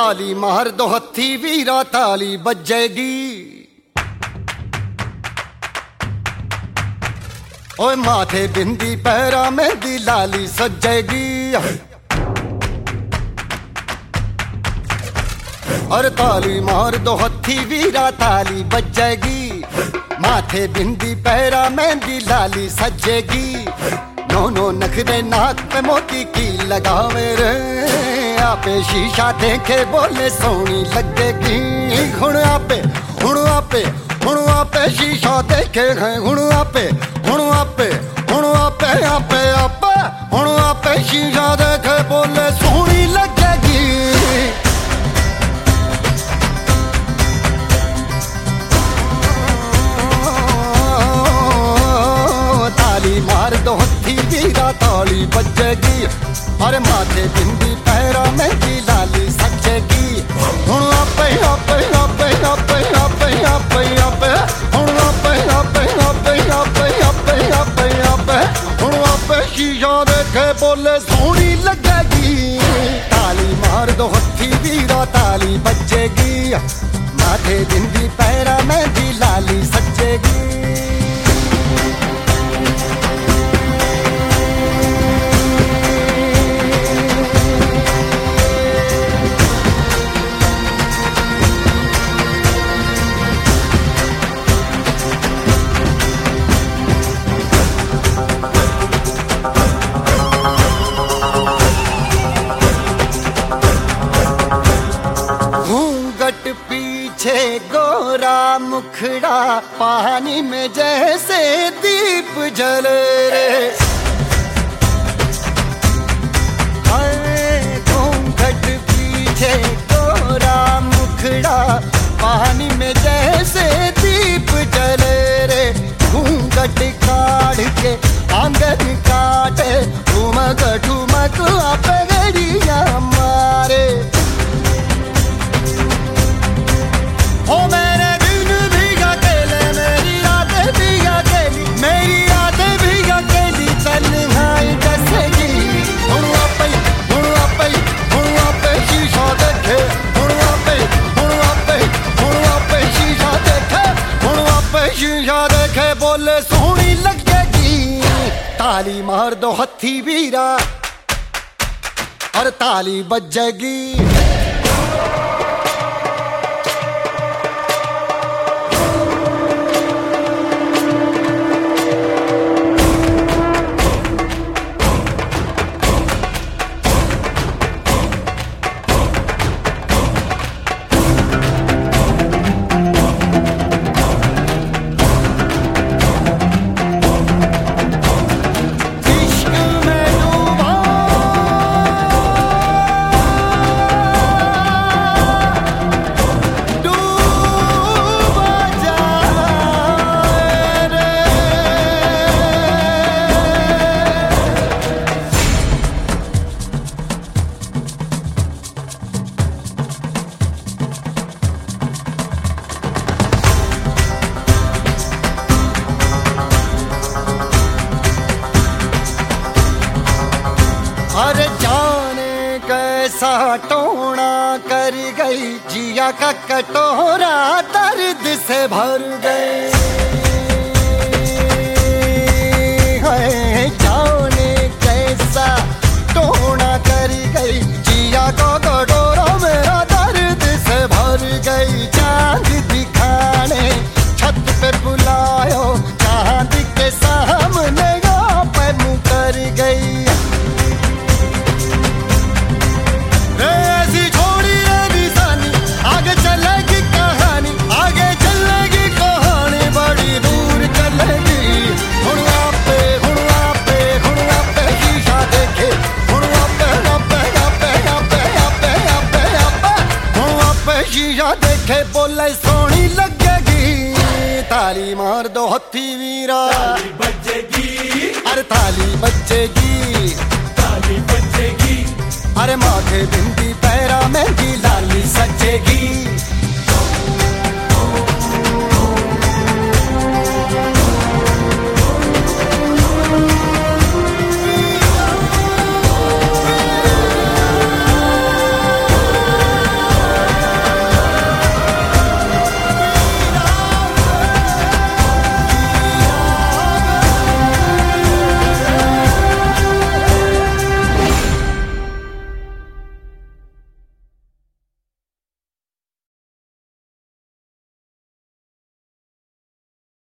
ताली मार दो हथी वीरा ताली बजेगी। ओए माथे बिंदी पैरा मेहंदी लाली सजेगी। और ताली मार दो हथी वीरा ताली बजेगी। माथे बिंदी पैरा मेहंदी लाली सजेगी। नो नखरे नाक पे मोती की लगावे रे। आपे शीशा देखे बोले सोनी लगेगी। हुण आपे शीशा देखे हैं। हुण आपे शीशा देखे बोले सोनी लगेगी। ताली मार दो हथी वीरा ताली बजेगी। अरे माथे बिंदी पैरा मेहंदी लाली सजेगी। हुण आपे शीशा देखे बोले सोनी लगेगी। ताली मार दो हथी वीरा ताली बजेगी। माथे बिंदी पैरा मेहंदी लाली सजेगी। पीछे गोरा मुखड़ा पानी में जैसे दीप जले रे। घूंघट पीछे गोरा मुखड़ा पानी में जैसे दीप जले रे। घूंघट काढ़ के आंगन काटे ठुमक ठुमक आपे गड़िया मारे। ओ मेरे दिन भी अकेले मेरी रातें भी अकेली। मेरी रातें भी अकेली तन्हाई कसेगी। हुण आपे शीशा देखे। हुण आपे शीशा देखे। हुण आपे शीशा देखे बोले सोनी लगेगी। ताली मार दो हथी वीरा और ताली बजेगी। अरे जाने कैसा टोना कर गई जिया का कटोरा दर्द से भर गए। जाने कैसा टोना कर गई जिया का कटोरा मेरा दर्द से भर गई। चांद दिखाने छत पे बुलायो चांद के सामने पे मुँह कर गई। शीशा देखे बोले सोनी लगेगी। ताली मार दो हथी वीरा ताली बजेगी। अरे ताली बजेगी। ताली बजेगी। अरे माथे बिंदी पैरा मेहंदी लाली सजेगी।